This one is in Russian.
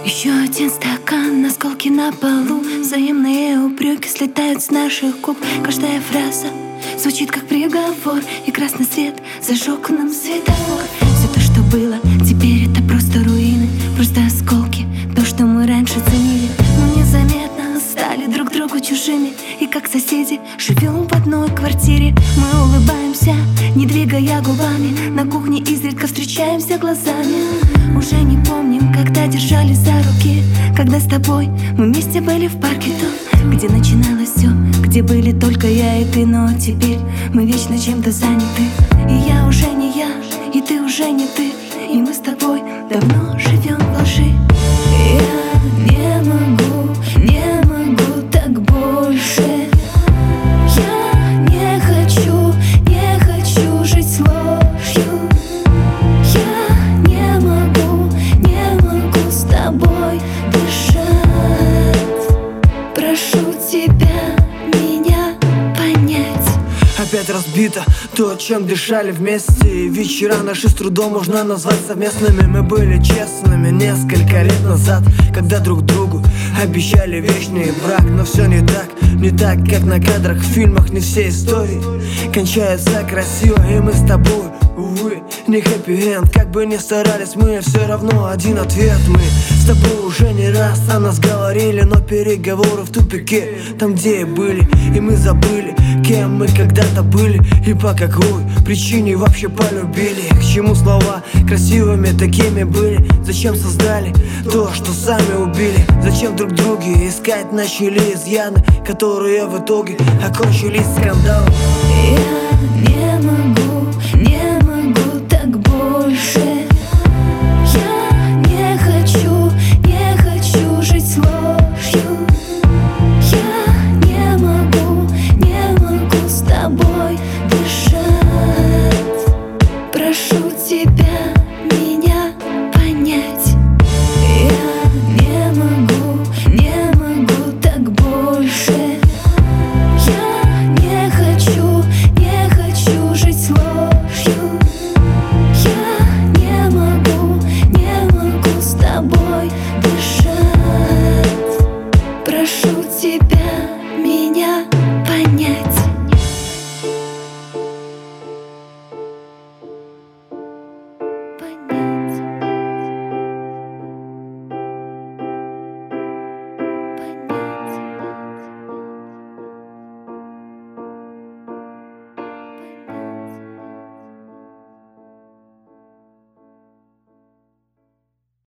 Еще один стакан, осколки на полу, взаимные упреки слетают с наших губ. Каждая фраза звучит как приговор, и красный свет зажег нам светофор. Все то, что было, теперь это просто руины, просто осколки, то, что мы раньше ценили. Мы незаметно стали друг другу чужими, и как соседи живем в одной квартире. Мы улыбаемся, не двигая губами, на кухне изредка встречаемся глазами. Уже не помним, когда держались за руки, когда с тобой мы вместе были в парке том, где начиналось все, где были только я и ты. Но теперь мы вечно чем-то заняты, и я уже не я, и ты уже не ты, и мы с тобой давно живем в лжи. Я не могу так больше. Я не хочу жить с ложью. Я не могу с тобой дышать. Прошу тебя меня понять. Опять разбито то, чем дышали вместе. Вечера наши с трудом можно назвать совместными. Мы были честными несколько лет назад, когда друг другу обещали вечный брак. Но все не так, как на кадрах в фильмах. Не все истории кончаются красиво, и мы с тобой, увы, не хэппи-энд. Как бы ни старались мы, все равно один ответ. Мы с тобой уже не раз о нас говорили, но переговоры в тупике, там где и были. И мы забыли, кем мы когда-то были, и по какой причине вообще полюбили. К чему слова красивыми такими были? Зачем создали то, что сами убили? Зачем друг друге искать начали изъяны, которые в итоге окончились скандалом? Я не могу так больше. Я не хочу жить с ложью. Я не могу с тобой